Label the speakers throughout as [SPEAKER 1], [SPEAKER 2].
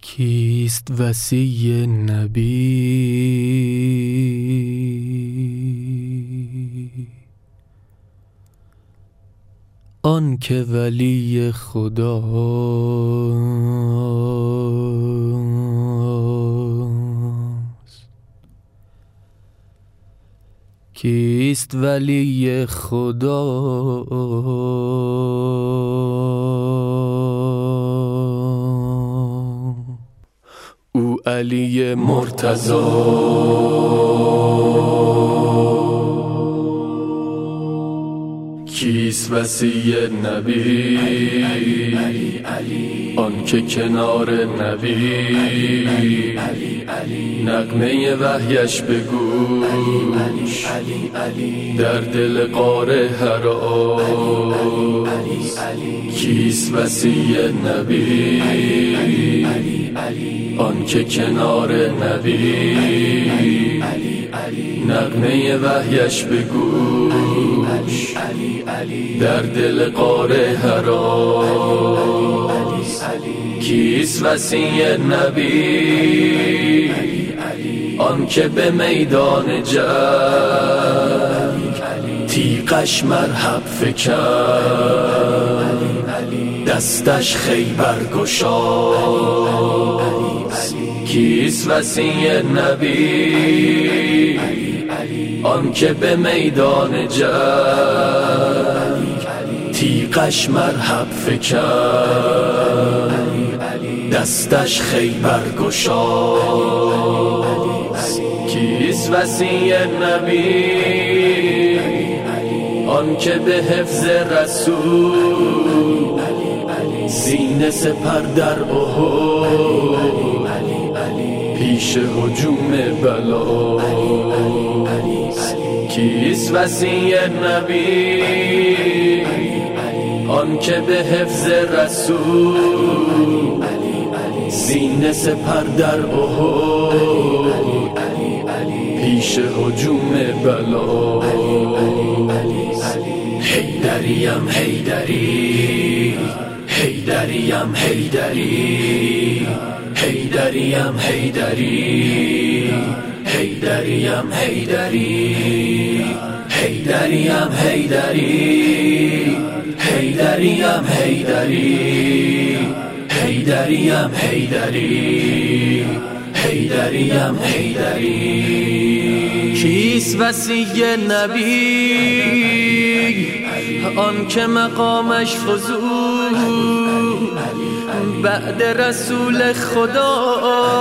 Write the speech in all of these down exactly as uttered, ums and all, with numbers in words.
[SPEAKER 1] کیست وصی نبی؟ آن که ولی خداست. کیست ولی خدا؟ او علی مرتضی. کیست وصی نبی؟ آن که کنار نبی نغمه وحیش بگوش در دل غار حراس. کیست وصی نبی؟ آن که کنار نبی نغمه وحیش بگوش در دل غار حراس. کیست وصی نبی؟ آن که به میدان جنگ تیغش مرحب فکند دستش خیبر گشاست. کیست وصی نبی؟ آن که به میدان جنگ تیغش مرحب فکند دستش خیبر گشاست. کیست وصی نبی؟ آن که به حفظ رسول سینه سپر در احد پیش هجوم بلاست. کیست وصی نبی؟ آن که به حفظ رسول سینه سپر در احد پیش هجوم بلاست. حیدریم حیدری حیدریم حیدری حیدریم حیدری حیدریم حیدری حیدریم حیدری حیدریم حیدری حیدریم حیدری حیدریم حیدری. کیست وصی نبی؟ آن که مقامش فضول بعد رسول خدا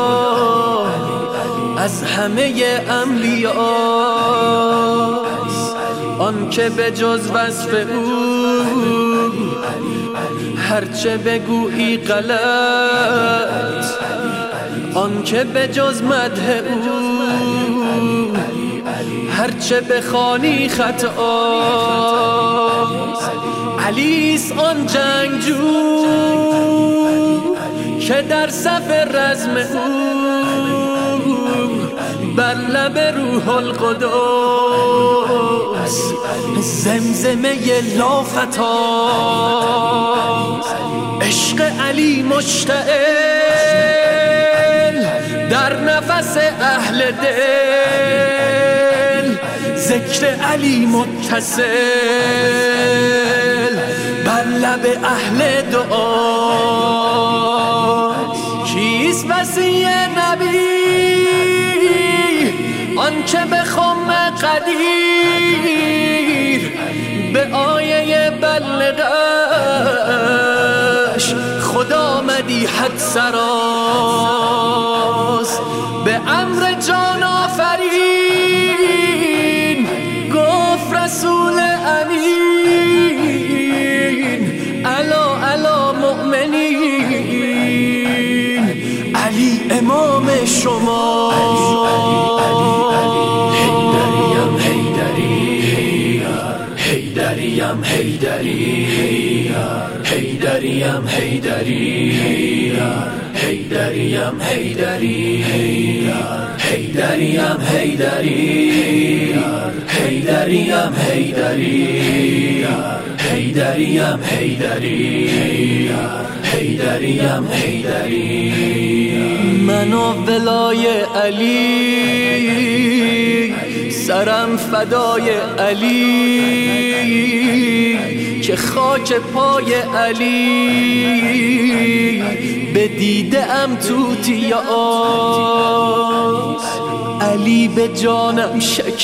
[SPEAKER 1] از همه انبیاست. آن که به جز وصف او هرچه بگویی غلط، آن که به جز مدح او هرچه بخوانی خطاست. علیست آن جنگجو که در صف رزم او بر لب روح القدس زمزمه لافتاست. عشق علی مشتعل در نفس اهل دل، ذکر علی متصل بر لب اهل دعا. کیست وصی نبی؟ آن که به خم قدیر به آیه بلغش خدا مدیحت سراست. به امر جان آفرین گفت رسول امین الا الا مؤمنین علی امام شما. حیدریم حیدری حیدریم حیدری حیدریم حیدری حیدریم حیدری حیدریم حیدری حیدریم حیدری حیدریم حیدری من و ولای علی، سرم فدای علی، که خاک پای علی به دیده ام توتی آس. علی به جانم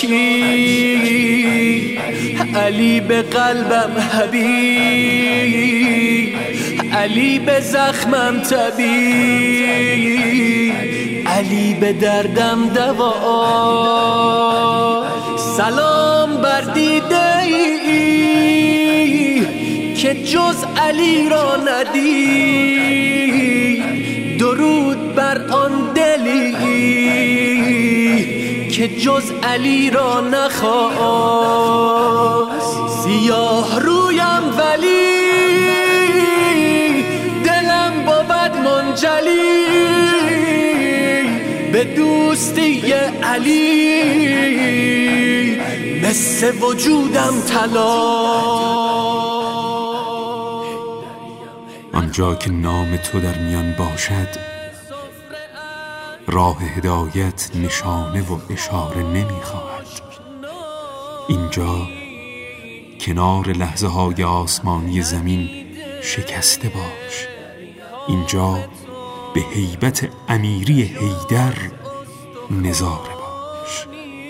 [SPEAKER 1] شکی، علی به قلبم حبیب، علی به زخمم طبیب، علی به دردم دوا. سلام بر دیده ای که جز علی را ندید، درود بر آن دلی که جز علی را نخواست. سیاه رویم ولی دلم بود منجلی، به دوستی علی مثل وجودم طلا.
[SPEAKER 2] آنجا که نام تو در میان باشد، راه هدایت نشانه و اشاره نمیخواهد. اینجا کنار لحظه های آسمانی زمین شکسته باش. اینجا به هیبت امیری حیدر نظاره باش.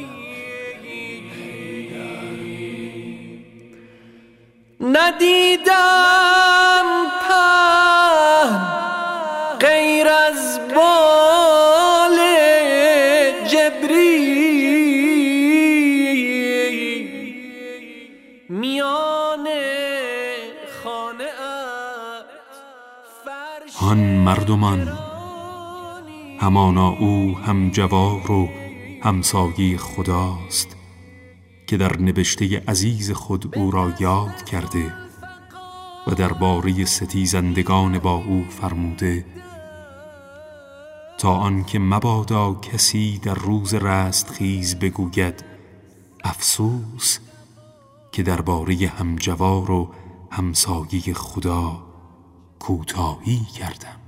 [SPEAKER 1] ندیدم پهن غیر از بال جبریل، میان خانه فرش
[SPEAKER 2] آن مردمان همانا او هم جوار و همسایه خداست که در نبشته عزیز خود او را یاد کرده و درباره ستیزندگان با او فرموده تا آن که مبادا کسی در روز رستخیز بگوید افسوس که درباره همجوار و همسایه خدا کوتاهی کردم.